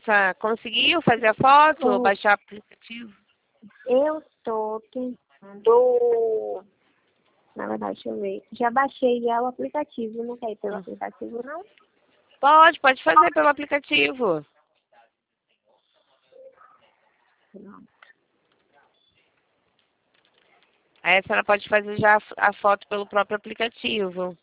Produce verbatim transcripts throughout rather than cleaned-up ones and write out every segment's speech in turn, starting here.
Vanessa? Conseguiu fazer a foto? Sim. Baixar o aplicativo? Eu tô tentando... Na verdade, deixa eu ver. Já baixei já o aplicativo. Não quer ir pelo aplicativo, não? Pode, pode fazer pelo aplicativo. Não. Aí a senhora pode fazer já a a foto pelo próprio aplicativo.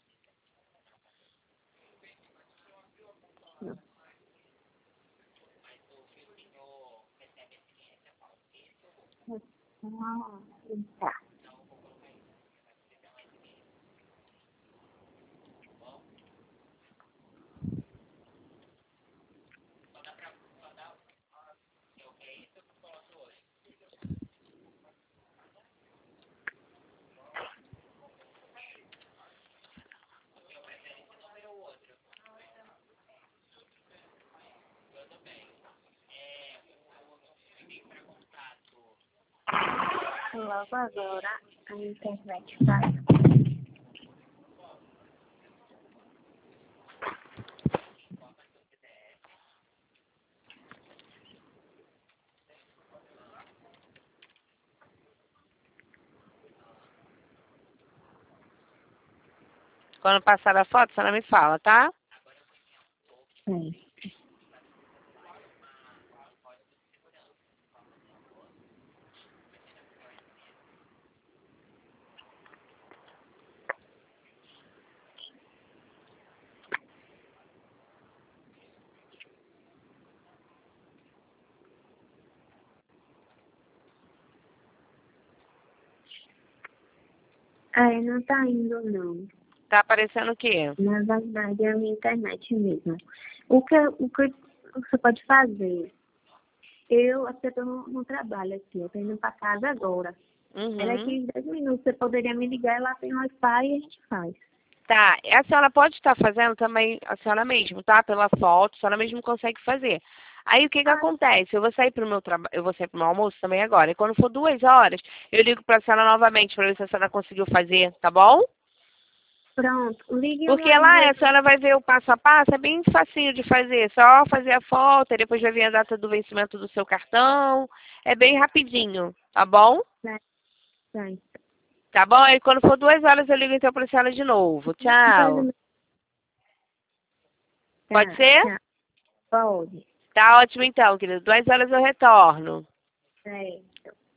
Não. Tá. Logo agora a internet vai. Quando passar a foto, a senhora me fala, tá? Sim. Aí não tá indo, não. Tá aparecendo o quê? Na verdade, é a minha internet mesmo. O que, o que você pode fazer? Eu, até estou no, no trabalho aqui, eu tô indo para casa agora. Uhum. É daqui em dez minutos, você poderia me ligar e lá tem Wi-Fi e a gente faz. Tá, e a senhora pode estar fazendo também, a senhora mesmo, tá? Pela foto, a senhora mesmo consegue fazer. Aí o que que acontece? Eu vou sair pro meu trabalho, eu vou sair pro meu almoço também agora. E quando for duas horas, eu ligo pra senhora novamente pra ver se a senhora conseguiu fazer, tá bom? Pronto, ligue Porque umas lá a vezes. senhora vai ver o passo a passo, é bem facinho de fazer. Só fazer a foto, e depois vai vir a data do vencimento do seu cartão. É bem rapidinho, tá bom? Vai. Tá bom? E quando for duas horas eu ligo então pra senhora de novo. Tchau. Pode Tá, ser? tchau. Pode. Tá ótimo então, querido. Duas horas eu retorno. Certo.